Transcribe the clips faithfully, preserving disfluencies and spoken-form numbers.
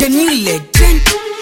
the new legend.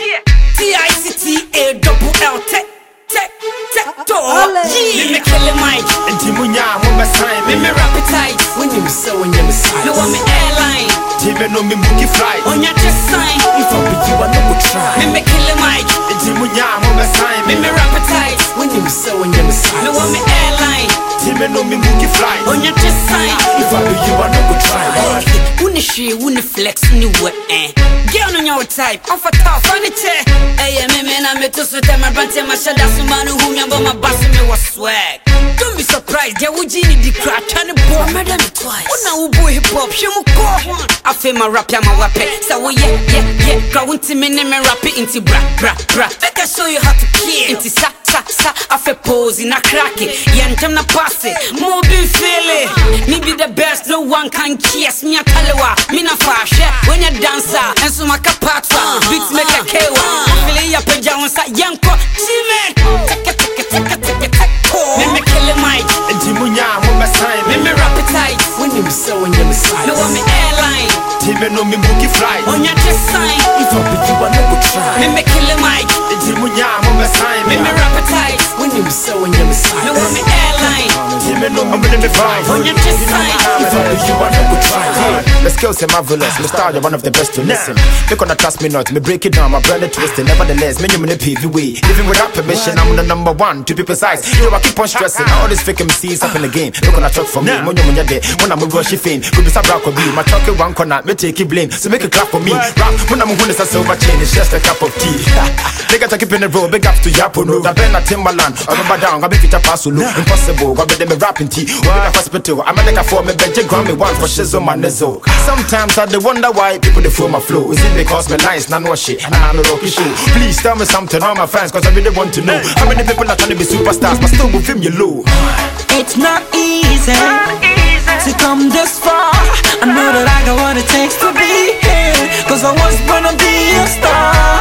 T I C T A double L tech tech tech door. Me me kill Mike. And Timunya mama sign. Me me rap it tight. When you so when you sign. No one me airline. Timu no me bookie flight. On your chest sign. If I be you I no go try. Me me kill Mike. And Timunya mama sign. Me me rap it tight. When you so when you sign. No one me airline. Timu no me bookie flight. On your chest sign. If I be you I no go try. Wouldn't she wouldn't flex new what eh? Get on your type, I'm for tough on it. Hey, me man, I'm to so tell my brand, my shadow, some man who me about my boss, me was swag. Don't be surprised, there would you need the crack and the boy, madam, twice. Oh, now, boy, hip hop, she will call. I feel my rap, I'm a weapon. So, yeah, yeah, yeah, go into me, name and rap it into bra, bra, bra. Let us show you how to kill. Into sa, sa, sa, I feel pose in a crack it. Yeah, and I'm not pass it. More be feeling. Me be the best, no one can kiss me. I tell you what, me not fast, when you dancer, and so my kapatwa, beats make a K one. Feeling your pajamas at Yanko, Jimmy. Take it, take it, take it, take it, take it. Me me kill Mike. And Timunya mama sign. Me me rap it tight. When you so when you sign. No one me airline. Timu no me bookie flight. On your chest sign. If I be you I no go try. Me me kill Mike. And Timunya mama sign. Me me rap it tight. When you so when you sign. No one me airline. Timu no me bookie flight. On your chest sign. If I be you I no go try. The skills are marvelous. My style, you're one of the best to listen. They gonna trust me not. Me break it down, my brand twisted. Nevertheless, me you in the P V way. Even without permission, I'm the number one. To be precise, yo, I keep on stressing. All these fake M Cs up in the game. They gonna talk for me. When you're there, when I'm a rushy fame, could be some rock or be. My truck one corner, me take it blame. So make a clap for me. Rap when I'm when it's a silver chain, it's just a cup of tea. They got to keep in the road. Big ups to Yapuno. The Ben at Timberland. I'm about down. I make it a pass. Impossible. I bet them a rapping tea. We're in a hospital. I'm a for me. Bet you Grammy one for shizzle my nizzle. Sometimes I wonder why people they feel my flow. Is it because me nice, not no shit, and I'm a rocky show? Please tell me something, all my fans, cause I really want to know how many people are trying to be superstars, but still with him you low. It's not easy, not easy to come this far. I know that I got what it takes to be here, cause I was born to be a star.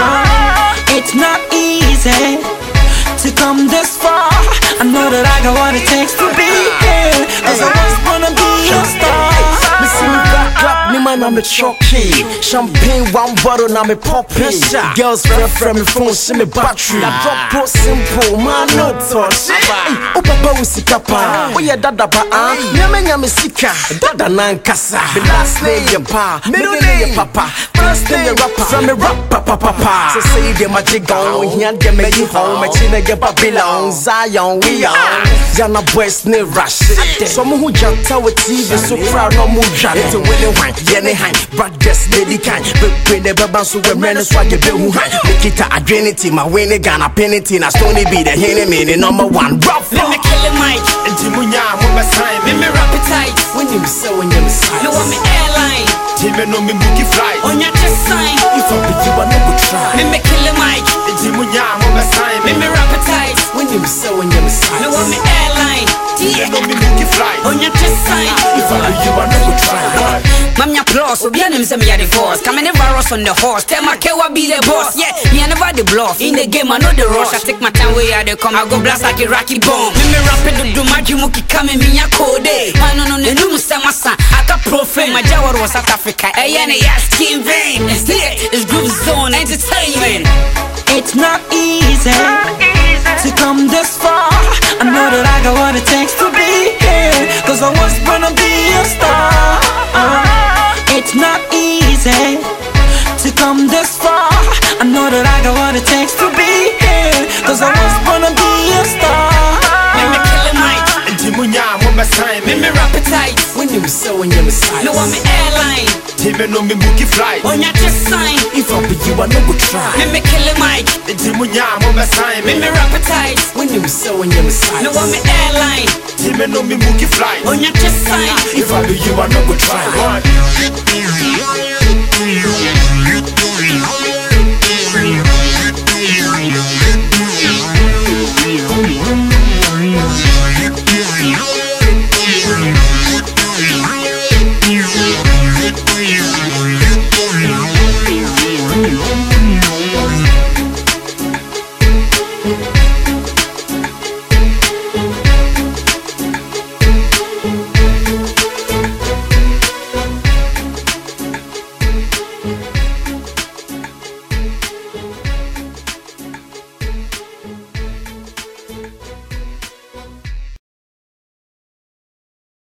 uh, It's not easy to come this far. I know that I got what it takes to be here, cause I was born to be a star. Clap me man, I'm a chocky. Champagne, one bottle, now me popping. Girls friend from me phone, see me battery. I drop po simple, man, no touch. Oh papa usikapa, oh yeah dada pa ah. Nyame nyame sika, dada nankasa. The last name your pa, middle name your papa, first name your rapper. From me rap papa papa. So say them a jigong, here them me you home, me chine get Babylon, Zion we on. Yana boys ne rush. Some who janta with T V so proud no move jam. It's a winning wine, yenny hang, but just lady kind. But when the babans who were running swag a bill who hang. Make it a adrenity, my winning gun, a penalty, and a stony be the henny meaning number one. Rough. Let me kill Mike. And Timunya, mama sign. Me me rap it tight. When you so when you sign. No one me airline. Timu no me bookie flight. On your chest sign. If I be you I no go try. Me me kill Mike. And Timunya, mama sign. Me me rap it tight. When you so when you sign. No one me airline. Timu no me bookie flight. On your chest sign. If I be you I no go try. Mammy applause, so be an him me a divorce. Come in the virus on the horse. Tell my Kewa be the boss. Yeah, me I never the bluff. In the game I know the rush. I take my time where I come. I go blast like a rocky bomb. Me me rap it do my jimuki come me ya code. I no no no no sama sa. I can profane my Jawar was South Africa. Hey and yeah skin vein. Yeah, it's Groove Zone Entertainment. It's not easy, not easy to come this far. I know that I got what it takes to be here, cause I was born to be a star. uh, It's not easy to come this far. I know that I got what it takes to be here, cause I was born to be a star. Me me kill Mike. And Timunya, mama sign. Me me rap it tight. When you so when you sign. No one me airline. Timu no me bookie flight. On your chest sign. If I be you I no go try. Me me kill Mike. And Timunya, mama sign. Me me rap it tight. When you so when you sign. No one me airline. Timu no me bookie flight. On your chest sign. If I be you I no go try. Yeah.